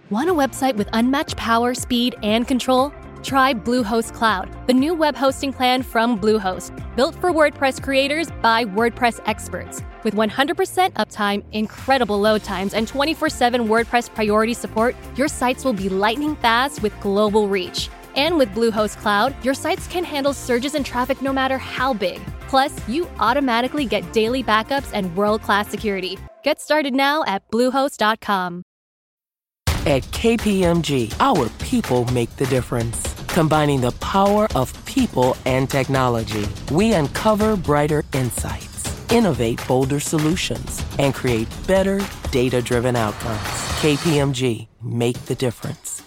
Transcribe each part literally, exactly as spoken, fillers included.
Want a website with unmatched power, speed, and control? Try Bluehost Cloud, the new web hosting plan from Bluehost, built for WordPress creators by WordPress experts. With one hundred percent uptime, incredible load times, and twenty-four seven WordPress priority support, your sites will be lightning fast with global reach. And with Bluehost Cloud, your sites can handle surges in traffic no matter how big. Plus, you automatically get daily backups and world-class security. Get started now at bluehost dot com. At K P M G, our people make the difference. Combining the power of people and technology, we uncover brighter insights, innovate bolder solutions, and create better data-driven outcomes. K P M G, make the difference.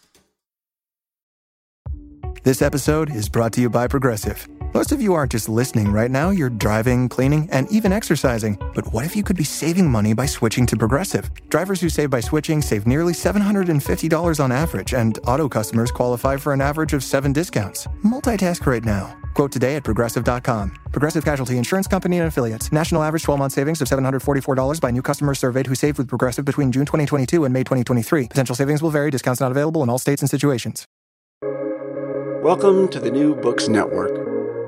This episode is brought to you by Progressive. Most of you aren't just listening right now, you're driving, cleaning, and even exercising. But what if you could be saving money by switching to Progressive? Drivers who save by switching save nearly seven hundred fifty dollars on average, and auto customers qualify for an average of seven discounts. Multitask right now. Quote today at Progressive dot com. Progressive Casualty Insurance Company and Affiliates. National average twelve-month savings of seven hundred forty-four dollars by new customers surveyed who saved with Progressive between June twenty twenty-two and May twenty twenty-three. Potential savings will vary. Discounts not available in all states and situations. Welcome to the New Books Network.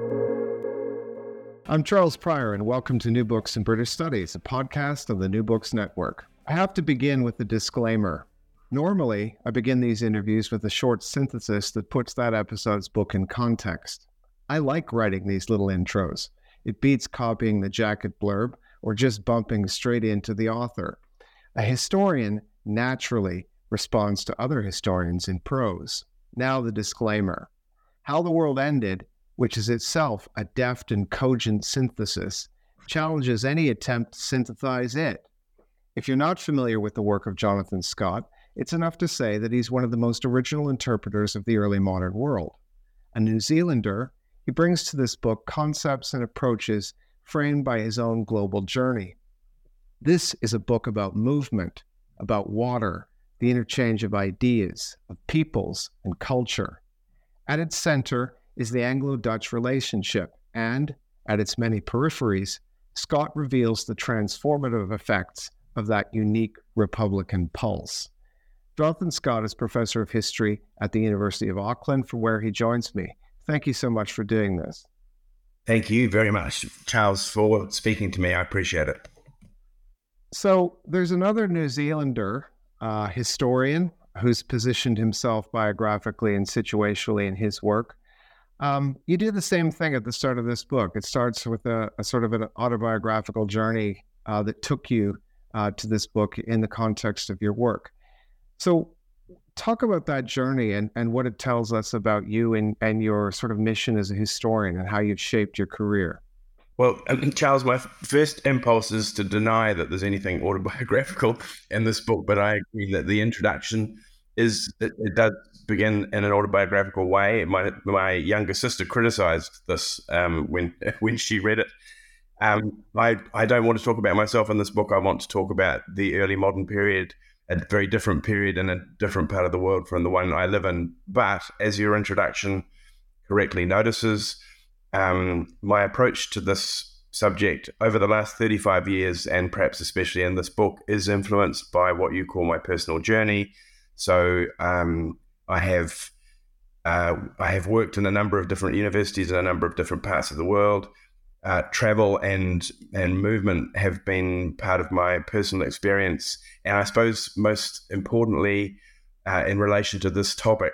I'm Charles Pryor, and welcome to New Books in British Studies, a podcast of the New Books Network. I have to begin with a disclaimer. Normally, I begin these interviews with a short synthesis that puts that episode's book in context. I like writing these little intros. It beats copying the jacket blurb or just bumping straight into the author. A historian naturally responds to other historians in prose. Now the disclaimer. How the World Ended, which is itself a deft and cogent synthesis, challenges any attempt to synthesize it. If you're not familiar with the work of Jonathan Scott, it's enough to say that he's one of the most original interpreters of the early modern world. A New Zealander, he brings to this book concepts and approaches framed by his own global journey. This is a book about movement, about water, the interchange of ideas, of peoples, and culture. At its center is the Anglo-Dutch relationship, and, at its many peripheries, Scott reveals the transformative effects of that unique Republican pulse. Jonathan Scott is Professor of History at the University of Auckland, from where he joins me. Thank you so much for doing this. Thank you very much, Charles, for speaking to me. I appreciate it. So there's another New Zealander uh, historian who's positioned himself biographically and situationally in his work. Um, you do the same thing at the start of this book. It starts with a, a sort of an autobiographical journey uh, that took you uh, to this book in the context of your work. So talk about that journey and, and what it tells us about you and, and your sort of mission as a historian and how you've shaped your career. Well, Charles, my first impulse is to deny that there's anything autobiographical in this book, but I agree that the introduction is, it, it does begin in an autobiographical way. My my younger sister criticized this um, when when she read it. Um, I, I don't want to talk about myself in this book. I want to talk about the early modern period, a very different period in a different part of the world from the one I live in. But as your introduction correctly notices, um, my approach to this subject over the last thirty-five years, and perhaps especially in this book, is influenced by what you call my personal journey. So um, I have uh, I have worked in a number of different universities in a number of different parts of the world. Uh, travel and and movement have been part of my personal experience, and I suppose most importantly, uh, in relation to this topic,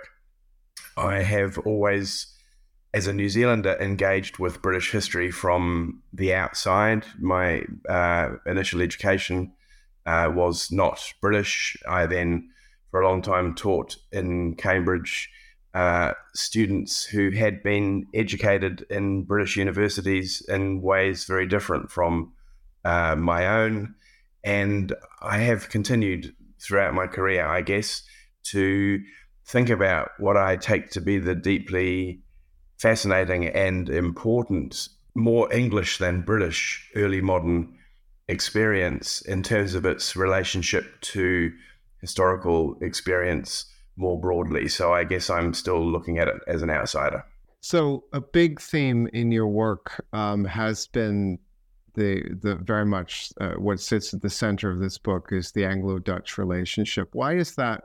I have always, as a New Zealander, engaged with British history from the outside. My uh, initial education uh, was not British. I then, for a long time, taught in Cambridge uh, students who had been educated in British universities in ways very different from uh, my own. And I have continued throughout my career, I guess, to think about what I take to be the deeply fascinating and important, more English than British early modern experience in terms of its relationship to historical experience more broadly. So I guess I'm still looking at it as an outsider. So a big theme in your work um, has been the the very much uh, what sits at the center of this book is the Anglo-Dutch relationship. Why is that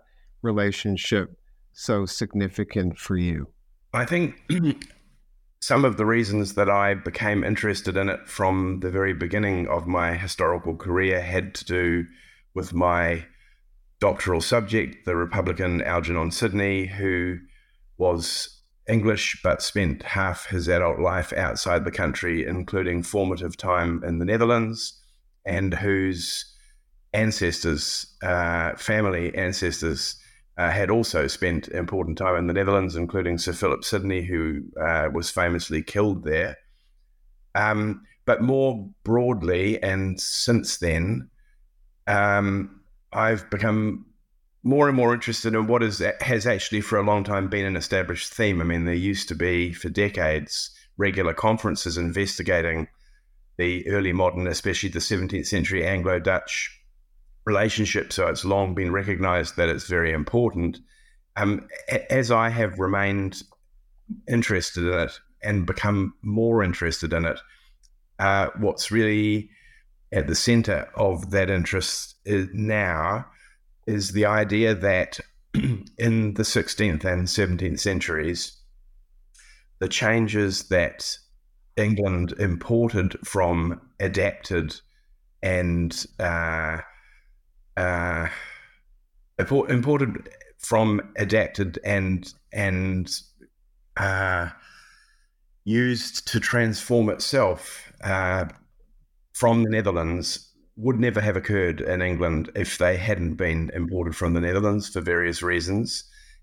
relationship so significant for you? I think some of the reasons that I became interested in it from the very beginning of my historical career had to do with my doctoral subject, the Republican Algernon Sidney, who was English but spent half his adult life outside the country, including formative time in the Netherlands, and whose ancestors, uh, family ancestors, uh, had also spent important time in the Netherlands, including Sir Philip Sidney, who uh, was famously killed there. Um, but more broadly, and since then, um, I've become more and more interested in what is has actually for a long time been an established theme. I mean, there used to be for decades regular conferences investigating the early modern, especially the seventeenth century Anglo-Dutch relationship. So it's long been recognized that it's very important. Um, as I have remained interested in it and become more interested in it, uh, what's really at the center of that interest is now is the idea that in the sixteenth and seventeenth centuries, the changes that England imported from adapted and uh, uh, imported from adapted and and uh, used to transform itself uh, from the Netherlands would never have occurred in England if they hadn't been imported from the Netherlands for various reasons.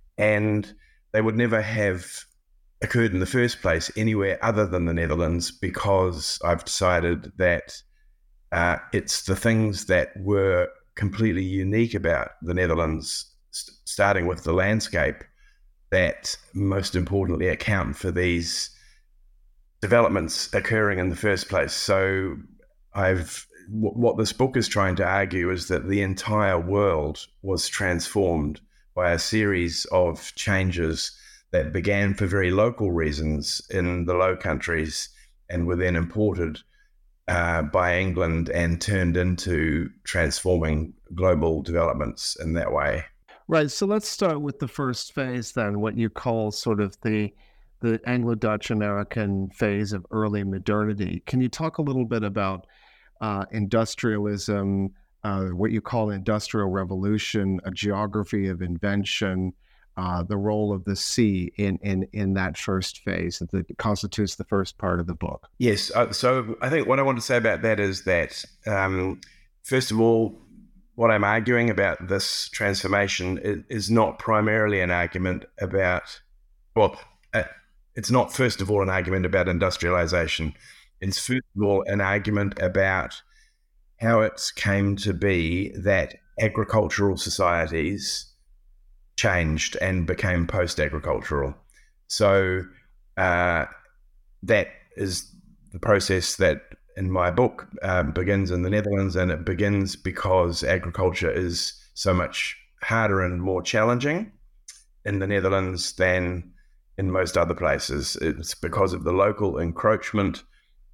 And they would never have occurred in the first place anywhere other than the Netherlands, because I've decided that uh, it's the things that were completely unique about the Netherlands, st- starting with the landscape, that most importantly account for these developments occurring in the first place. So I've what this book is trying to argue is that the entire world was transformed by a series of changes that began for very local reasons in the Low Countries and were then imported uh, by England and turned into transforming global developments in that way. Right. So let's start with the first phase then, what you call sort of the the Anglo-Dutch American phase of early modernity. Can you talk a little bit about Uh, industrialism, uh, what you call industrial revolution, a geography of invention, uh, the role of the sea in, in, in that first phase that constitutes the first part of the book? Yes. Uh, so I think what I want to say about that is that, um, first of all, what I'm arguing about this transformation is, is not primarily an argument about, well, uh, it's not first of all an argument about industrialization. It's first of all an argument about how it came to be that agricultural societies changed and became post-agricultural. So uh, that is the process that in my book uh, begins in the Netherlands, and it begins because agriculture is so much harder and more challenging in the Netherlands than in most other places. It's because of the local encroachment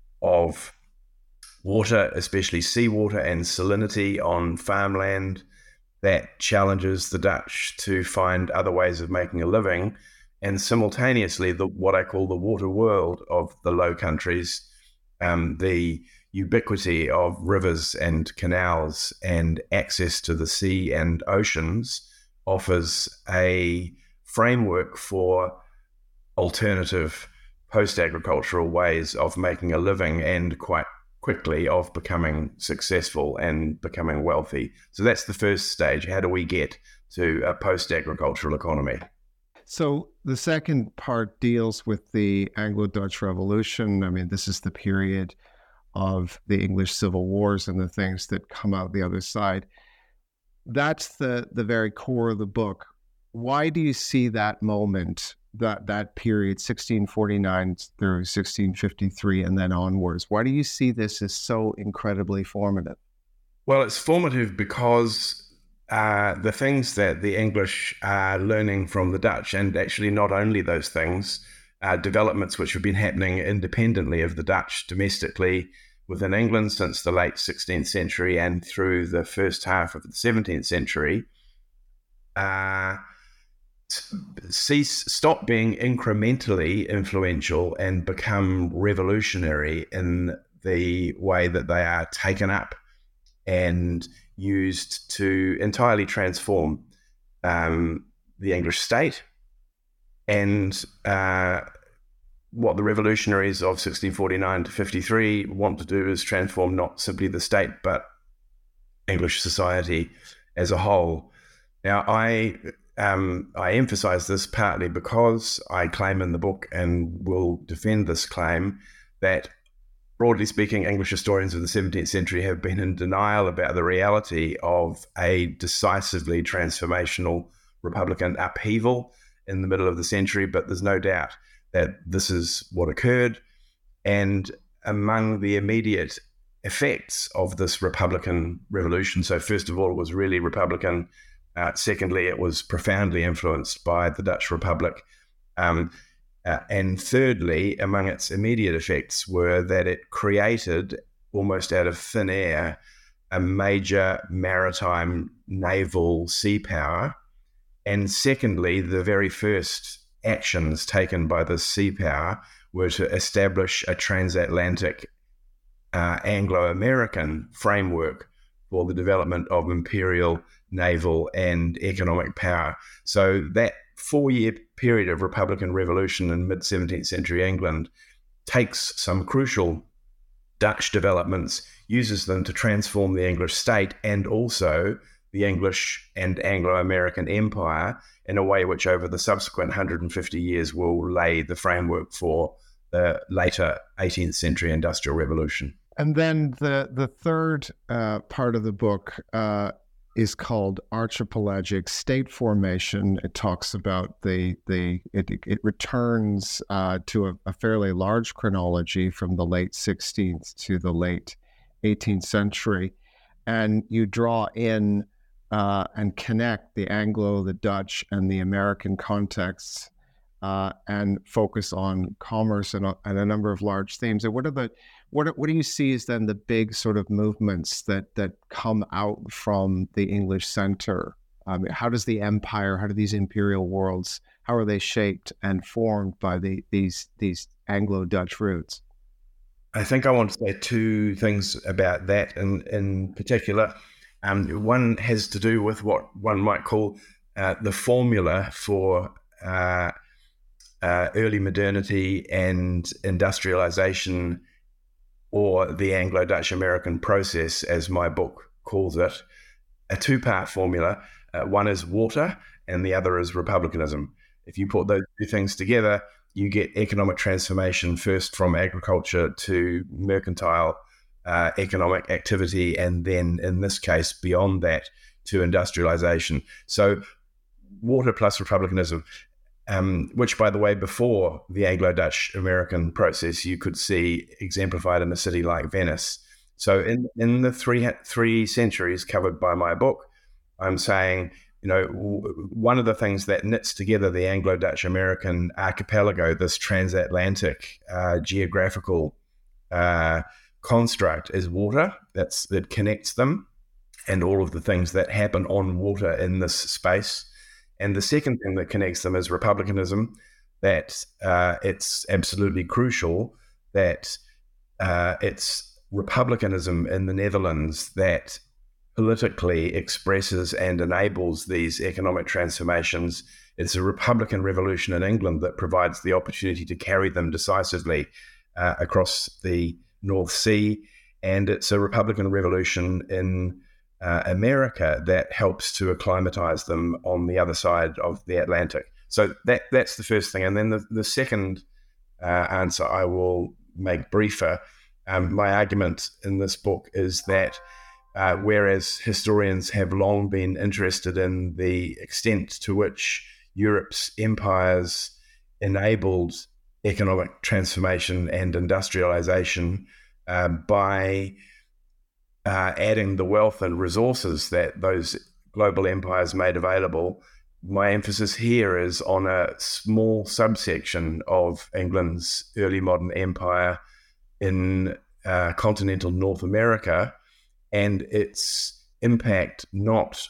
of water, especially seawater and salinity on farmland, that challenges the Dutch to find other ways of making a living. And simultaneously, the what I call the water world of the Low Countries, um, the ubiquity of rivers and canals and access to the sea and oceans, offers a framework for alternative post-agricultural ways of making a living, and quite quickly of becoming successful and becoming wealthy. So that's the first stage. How do we get to a post-agricultural economy? So the second part deals with the Anglo-Dutch Revolution. I mean, this is the period of the English Civil Wars and the things that come out the other side. That's the, the very core of the book. Why do you see that moment, that that period, sixteen forty-nine through sixteen fifty-three and then onwards? Why do you see this as so incredibly formative? Well, it's formative because uh, the things that the English are learning from the Dutch, and actually not only those things, uh, developments which have been happening independently of the Dutch domestically within England since the late sixteenth century and through the first half of the seventeenth century, uh, cease, stop being incrementally influential and become revolutionary in the way that they are taken up and used to entirely transform um, the English state. And uh, what the revolutionaries of sixteen forty-nine to fifty-three want to do is transform not simply the state, but English society as a whole. Now, I um, I emphasize this partly because I claim in the book, and will defend this claim, that broadly speaking, English historians of the seventeenth century have been in denial about the reality of a decisively transformational Republican upheaval in the middle of the century, but there's no doubt that this is what occurred. And among the immediate effects of this Republican revolution, so first of all, it was really Republican. Uh, secondly, it was profoundly influenced by the Dutch Republic. Um, uh, and thirdly, among its immediate effects were that it created, almost out of thin air, a major maritime naval sea power. And secondly, the very first actions taken by this sea power were to establish a transatlantic uh, Anglo-American framework for the development of imperial naval and economic power. So that four-year period of Republican revolution in mid-seventeenth century England takes some crucial Dutch developments, uses them to transform the English state and also the English and Anglo-American empire in a way which over the subsequent one hundred fifty years will lay the framework for the later eighteenth century industrial revolution. And then the, the third uh, part of the book uh, is called Archipelagic State Formation. It talks about the, the it, it returns uh, to a, a fairly large chronology from the late sixteenth to the late eighteenth century. And you draw in uh, and connect the Anglo, the Dutch, and the American contexts uh, and focus on commerce and a, and a number of large themes. And what are the What what do you see as then the big sort of movements that that come out from the English center? Um, how does the empire, how do these imperial worlds, how are they shaped and formed by the these these Anglo-Dutch roots? I think I want to say two things about that in, in particular. Um, one has to do with what one might call uh, the formula for uh, uh, early modernity and industrialization, or the Anglo-Dutch American process, as my book calls it. A two-part formula. Uh, one is water and the other is republicanism. If you put those two things together, you get economic transformation, first from agriculture to mercantile uh, economic activity, and then in this case, beyond that, to industrialization. So water plus republicanism, um, which, by the way, before the Anglo-Dutch American process, you could see exemplified in a city like Venice. So in, in the three, three centuries covered by my book, I'm saying, you know, one of the things that knits together the Anglo-Dutch American archipelago, this transatlantic uh, geographical uh, construct, is water. That's that connects them, and all of the things that happen on water in this space. And the second thing that connects them is republicanism. That uh, it's absolutely crucial that uh, it's republicanism in the Netherlands that politically expresses and enables these economic transformations. It's a Republican revolution in England that provides the opportunity to carry them decisively uh, across the North Sea. And it's a Republican revolution in uh, America that helps to acclimatize them on the other side of the Atlantic. So that that's the first thing. And then the, the second uh, answer I will make briefer. Um, my argument in this book is that Uh, whereas historians have long been interested in the extent to which Europe's empires enabled economic transformation and industrialization uh, by uh, adding the wealth and resources that those global empires made available, my emphasis here is on a small subsection of England's early modern empire in uh, continental North America, and its impact not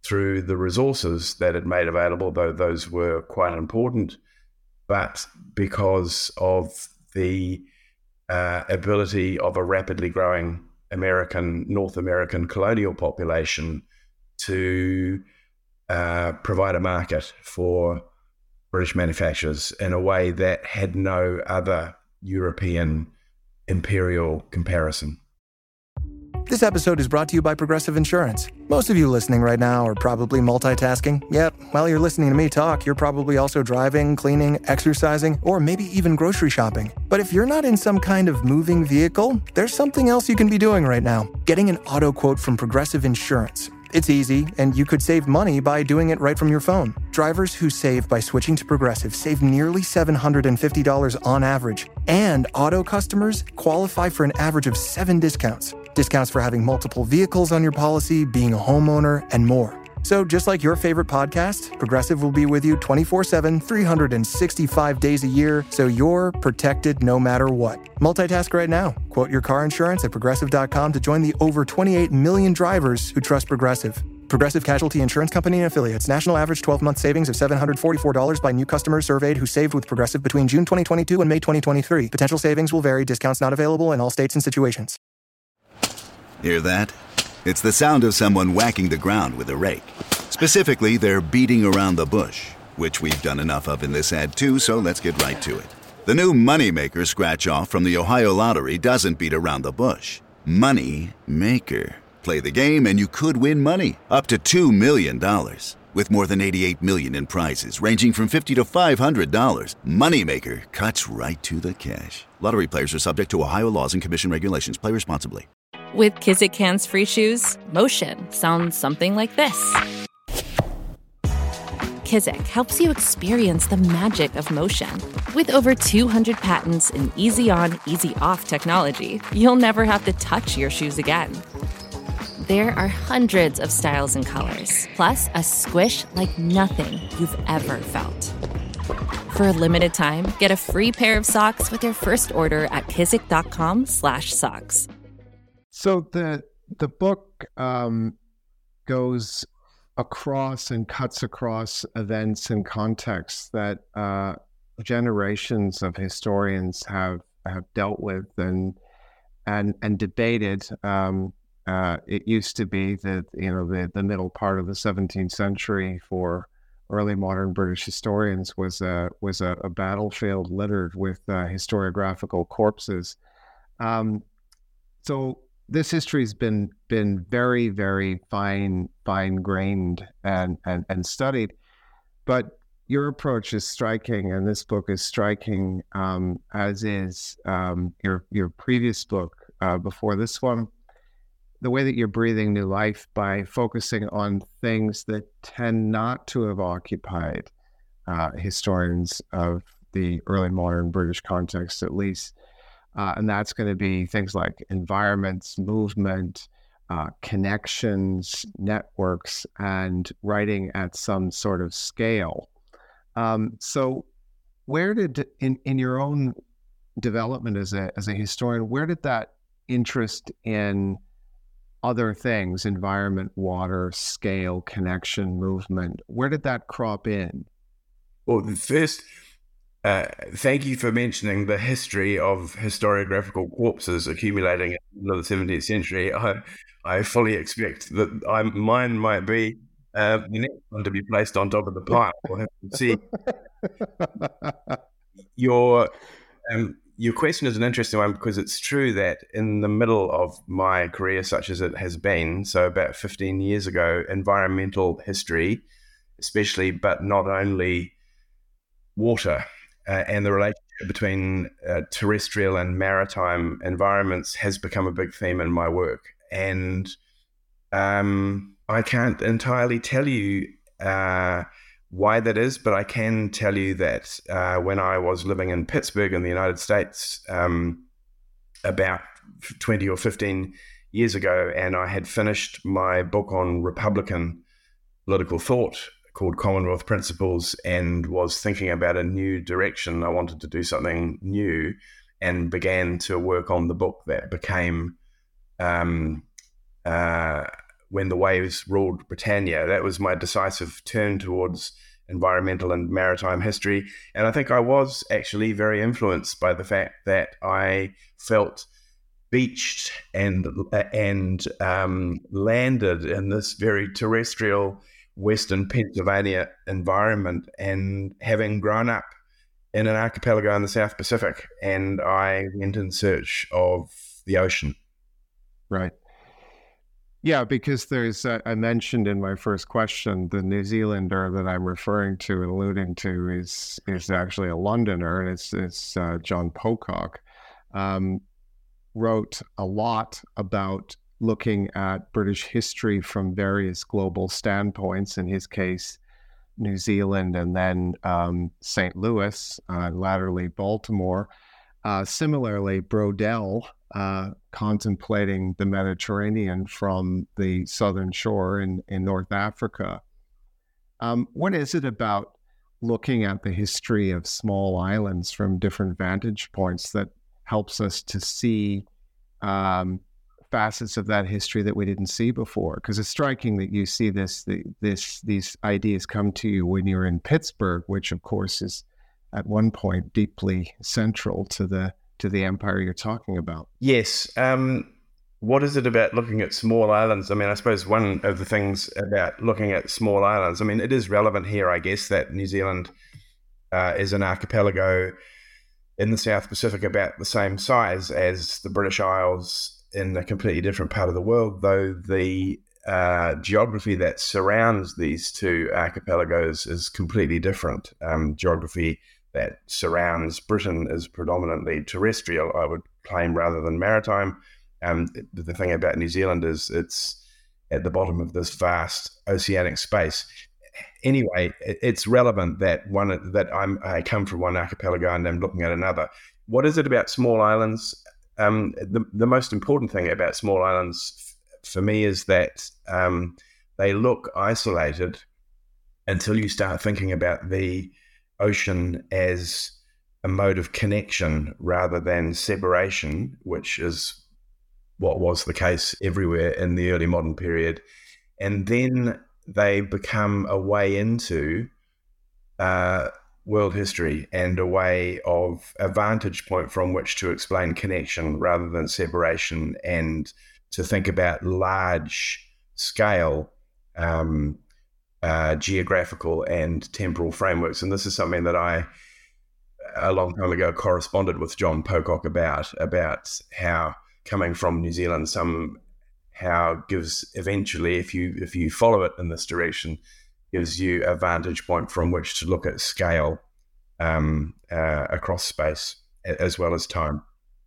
through the resources that it made available, though those were quite important, but because of the uh, ability of a rapidly growing American, North American colonial population to uh, provide a market for British manufacturers in a way that had no other European imperial comparison. This episode is brought to you by Progressive Insurance. Most of you listening right now are probably multitasking. Yep, while you're listening to me talk, you're probably also driving, cleaning, exercising, or maybe even grocery shopping. But if you're not in some kind of moving vehicle, there's something else you can be doing right now. Getting an auto quote from Progressive Insurance. It's easy, and you could save money by doing it right from your phone. Drivers who save by switching to Progressive save nearly seven hundred fifty dollars on average. And auto customers qualify for an average of seven discounts. Discounts for having multiple vehicles on your policy, being a homeowner, and more. So just like your favorite podcast, Progressive will be with you twenty-four seven, three hundred sixty-five days a year, so you're protected no matter what. Multitask right now. Quote your car insurance at progressive dot com to join the over twenty-eight million drivers who trust Progressive. Progressive Casualty Insurance Company and Affiliates. National average twelve-month savings of seven hundred forty-four dollars by new customers surveyed who saved with Progressive between June twenty twenty-two and May twenty twenty-three. Potential savings will vary. Discounts not available in all states and situations. Hear that? It's the sound of someone whacking the ground with a rake. Specifically, they're beating around the bush, which we've done enough of in this ad too, so let's get right to it. The new Moneymaker scratch-off from the Ohio Lottery doesn't beat around the bush. Money Maker. Play the game and you could win money, up to two million dollars. With more than eighty-eight million dollars in prizes, ranging from fifty dollars to five hundred dollars, Moneymaker cuts right to the cash. Lottery players are subject to Ohio laws and commission regulations. Play responsibly. With Kizik Hands Free Shoes, motion sounds something like this. Kizik helps you experience the magic of motion. With over two hundred patents and easy-on, easy-off technology, you'll never have to touch your shoes again. There are hundreds of styles and colors, plus a squish like nothing you've ever felt. For a limited time, get a free pair of socks with your first order at kizik.com slash socks. So the the book um, goes across and cuts across events and contexts that uh, generations of historians have have dealt with and and and debated. Um, uh, it used to be that you know the the middle part of the seventeenth century for early modern British historians was a was a, a battlefield littered with uh, historiographical corpses. Um, so. This history has been been very, very fine, fine grained and, and and studied, but your approach is striking, and this book is striking, um, as is um, your your previous book uh, before this one. The way that you're breathing new life by focusing on things that tend not to have occupied uh, historians of the early modern British context, at least. Uh, and that's going to be things like environments, movement, uh, connections, networks, and writing at some sort of scale. Um, so where did, in, in your own development as a, as a historian, where did that interest in other things, environment, water, scale, connection, movement, where did that crop in? Well, the first... Uh, thank you for mentioning the history of historiographical corpses accumulating in the middle of the seventeenth century. I, I fully expect that I, mine might be uh, the next one to be placed on top of the pile. We'll have to see. Your, um, your question is an interesting one because it's true that in the middle of my career, such as it has been, so about fifteen years ago, environmental history, especially, but not only water, Uh, and the relationship between uh, terrestrial and maritime environments has become a big theme in my work. And um, I can't entirely tell you uh, why that is, but I can tell you that uh, when I was living in Pittsburgh in the United States um, about twenty or fifteen years ago, and I had finished my book on Republican political thought called Commonwealth Principles, and was thinking about a new direction. I wanted to do something new and began to work on the book that became um, uh, when the waves ruled Britannia. That was my decisive turn towards environmental and maritime history. And I think I was actually very influenced by the fact that I felt beached and and um, landed in this very terrestrial Western Pennsylvania environment, and having grown up in an archipelago in the South Pacific, and I went in search of the ocean. Right. Yeah, because there's, uh, I mentioned in my first question, the New Zealander that I'm referring to and alluding to is is actually a Londoner, and it's, it's uh, John Pocock. Um, wrote a lot about looking at British history from various global standpoints, in his case, New Zealand, and then um, Saint Louis, uh, latterly Baltimore. Uh, similarly, Brodell, uh, contemplating the Mediterranean from the southern shore in, in North Africa. Um, what is it about looking at the history of small islands from different vantage points that helps us to see um, facets of that history that we didn't see before? Because it's striking that you see this, the, this, these ideas come to you when you're in Pittsburgh, which of course is at one point deeply central to the to the empire you're talking about. Yes. Um, what is it about looking at small islands? I mean, I suppose one of the things about looking at small islands, I mean, it is relevant here, I guess, that New Zealand uh, is an archipelago in the South Pacific about the same size as the British Isles in a completely different part of the world, though the uh, geography that surrounds these two archipelagos is completely different. Um, geography that surrounds Britain is predominantly terrestrial, I would claim, rather than maritime. Um, the thing about New Zealand is it's at the bottom of this vast oceanic space. Anyway, it's relevant that one that I'm, I come from one archipelago and I'm looking at another. What is it about small islands? Um, the, the most important thing about small islands f- for me is that um, they look isolated until you start thinking about the ocean as a mode of connection rather than separation, which is what was the case everywhere in the early modern period. And then they become a way into uh, world history and a way of a vantage point from which to explain connection rather than separation, and to think about large scale um, uh, geographical and temporal frameworks. And this is something that I, a long time ago, corresponded with John Pocock about, about how coming from New Zealand somehow gives eventually, if you if you follow it in this direction, gives you a vantage point from which to look at scale um, uh, across space as well as time.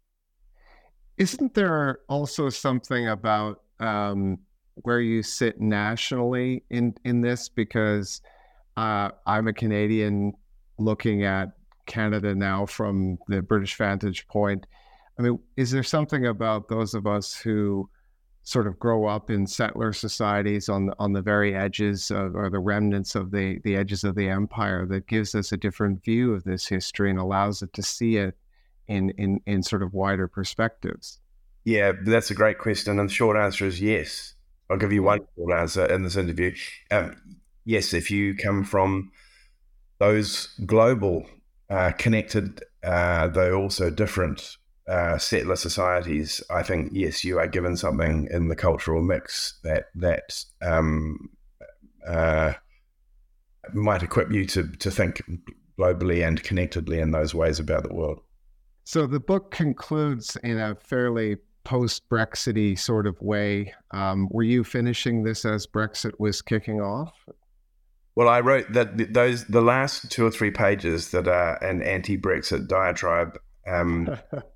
Isn't there also something about um, where you sit nationally in, in this? Because uh, I'm a Canadian looking at Canada now from the British vantage point. I mean, is there something about those of us who sort of grow up in settler societies on the, on the very edges of, or the remnants of the, the edges of the empire, that gives us a different view of this history and allows it to see it in, in, in sort of wider perspectives? Yeah, that's a great question. And the short answer is yes. I'll give you one short answer in this interview. Um, yes, if you come from those global, uh, connected, uh, though also different Uh, settler societies, I think, yes, you are given something in the cultural mix that that um, uh, might equip you to to think globally and connectedly in those ways about the world. So the book concludes in a fairly post-Brexity sort of way. Um, were you finishing this as Brexit was kicking off? Well, I wrote that those the last two or three pages that are an anti-Brexit diatribe. Um,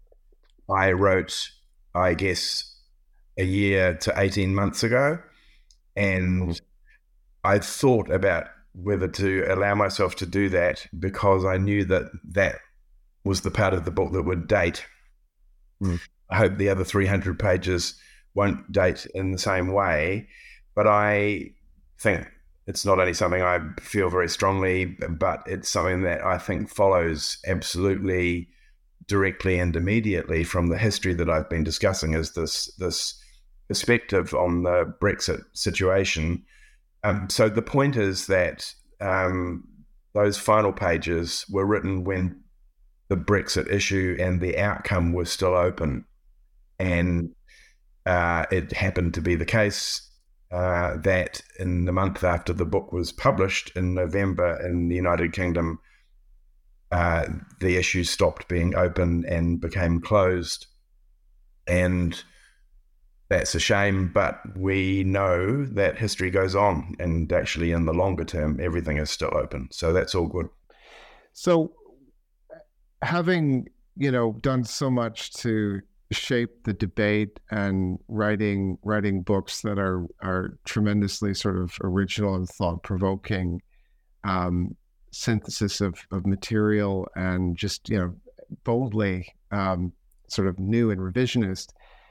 I wrote, I guess, a year to eighteen months ago, and I thought about whether to allow myself to do that because I knew that that was the part of the book that would date. Mm. I hope the other three hundred pages won't date in the same way, but I think it's not only something I feel very strongly, but it's something that I think follows absolutely directly and immediately from the history that I've been discussing, is this this perspective on the Brexit situation. Um, so the point is that um, those final pages were written when the Brexit issue and the outcome was still open. And uh, it happened to be the case uh, that in the month after the book was published in November in the United Kingdom, uh, the issue stopped being open and became closed. And that's a shame, but we know that history goes on, and actually in the longer term, everything is still open. So that's all good. So having, you know, done so much to shape the debate and writing writing books that are are tremendously sort of original and thought-provoking, um, synthesis of, of material and just, you know, boldly um, sort of new and revisionist,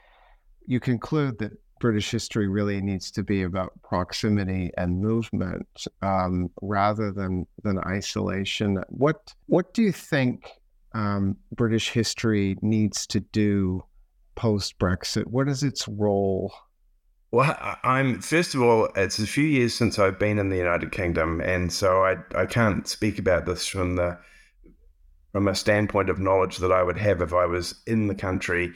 you conclude that British history really needs to be about proximity and movement um, rather than than isolation. What what do you think um, British history needs to do post-Brexit? What is its role? Well, I'm first of all, it's a few years since I've been in the United Kingdom, and so I I can't speak about this from the from a standpoint of knowledge that I would have if I was in the country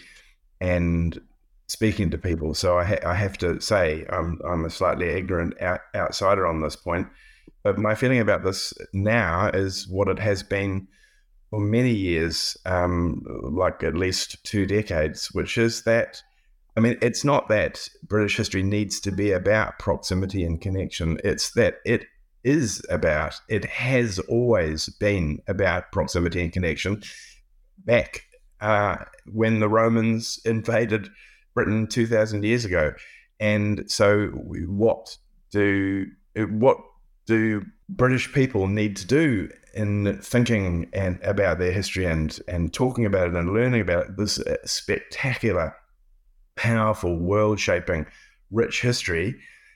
and speaking to people. So I, ha- I have to say I'm I'm a slightly ignorant out- outsider on this point. But my feeling about this now is what it has been for many years, um, like at least two decades, which is that, I mean, it's not that British history needs to be about proximity and connection. It's that it is about, it has always been about proximity and connection. Back uh, when the Romans invaded Britain two thousand years ago. And so what do what do British people need to do in thinking and about their history and, and talking about it and learning about this spectacular, powerful, world-shaping, rich history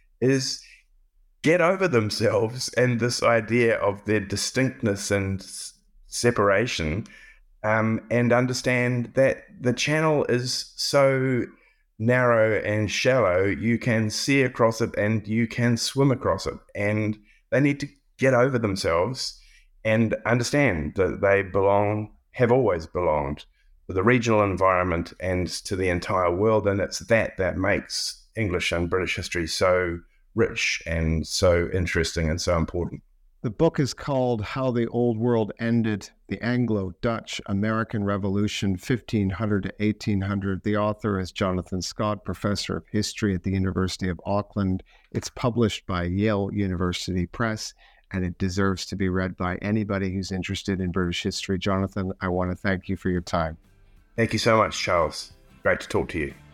is get over themselves and this idea of their distinctness and separation, um, and understand that the channel is so narrow and shallow, you can see across it and you can swim across it. And they need to get over themselves and understand that they belong, have always belonged to the regional environment and to the entire world. And it's that that makes English and British history so rich and so interesting and so important. The book is called How the Old World Ended, the Anglo-Dutch American Revolution, fifteen hundred to eighteen hundred. The author is Jonathan Scott, professor of history at the University of Auckland. It's published by Yale University Press, and it deserves to be read by anybody who's interested in British history. Jonathan, I want to thank you for your time. Thank you so much, Charles. Great to talk to you.